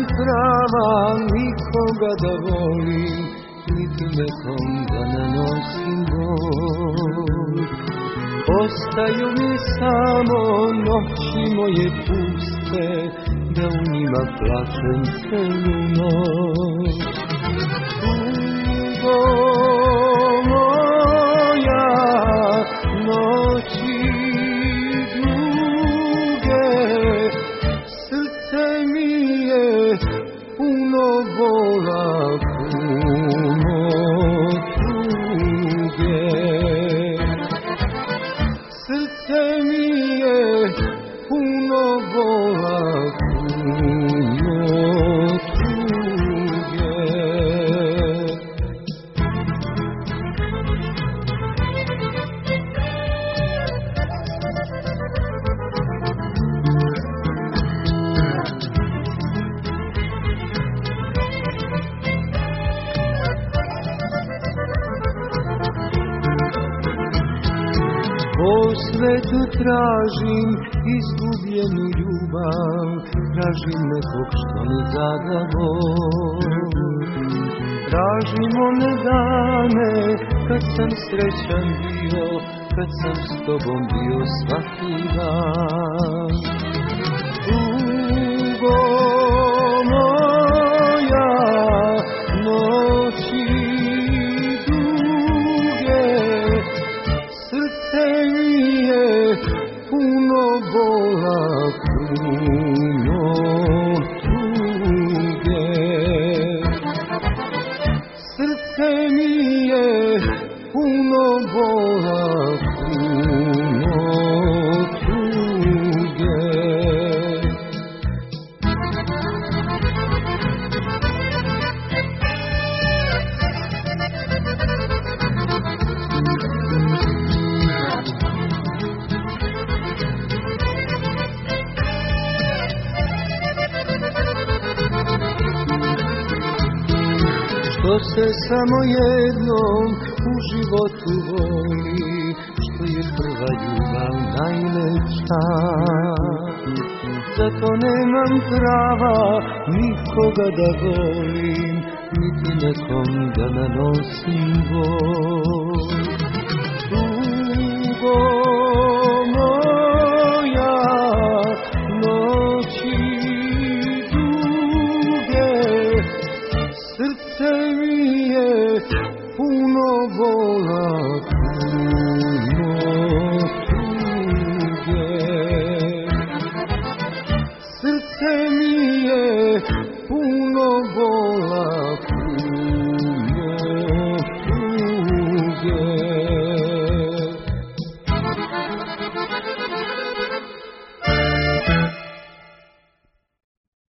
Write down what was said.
prava nikoga da volim, niti nekom da nanosim bol. Ostaju mi samo noći moje puste, da u njima plačem celu noć. Tugo moja, noći duge, srce mi je puno bola, puno tuge. Srce mi je puno bola, puno tuge. Po svetu tražim izgubljenu ljubav, tražim nekog što mi zada bol. Tražim one dane kad sam srećan bio, kad sam s tobom bio svaki dan. Tugo moja, noći duge, srce mi je puno bola, puno tuge. Srce mi je puno bola, puno tuge. Što se samo jednom u životu voli, što je prva ljubav najlepša. Zato nemam prava nikoga da volim, niti nekom da nanosim bol. Tugo moja, noći duge, srce mi je puno bola, puno